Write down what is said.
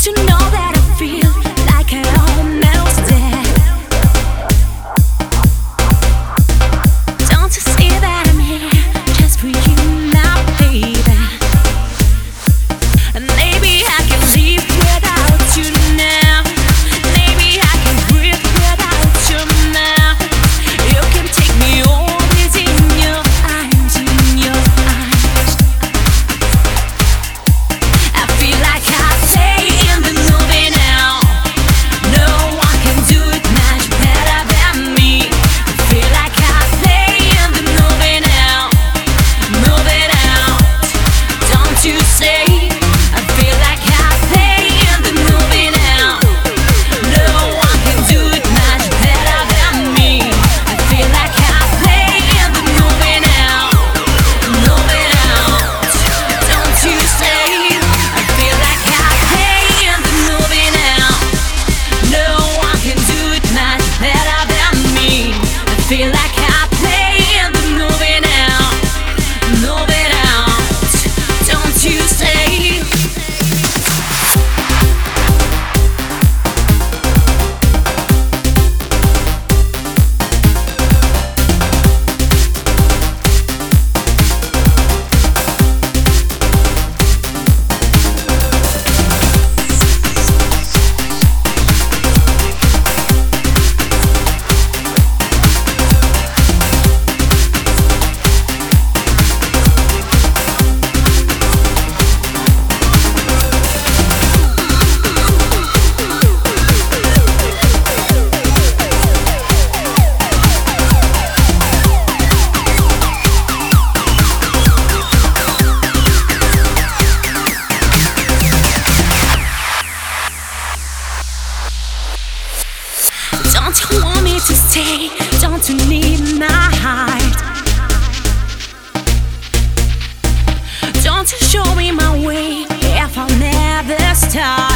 you know that I feel like I almost dead? Don't you see that I'm here just for you now, baby? And maybe I can live without you now. Maybe I can breathe without you now. You can take me always in your eyes, in your eyes. I feel like I stay in the movie now. No one can do it much better than me. I feel like I stay in the movie now. Move it out, don't you say? I feel like I stay in the movie now. No one can do it much better than me. I feel like I stay in the movie now. Move it out, don't you say? I feel like I stay in the movie now. No one can do it much better than me. I feel like I play in the movie now. Move it out, don't you say? Don't you want me to stay? Don't you need my heart? Don't you show me my way if I'll never stop?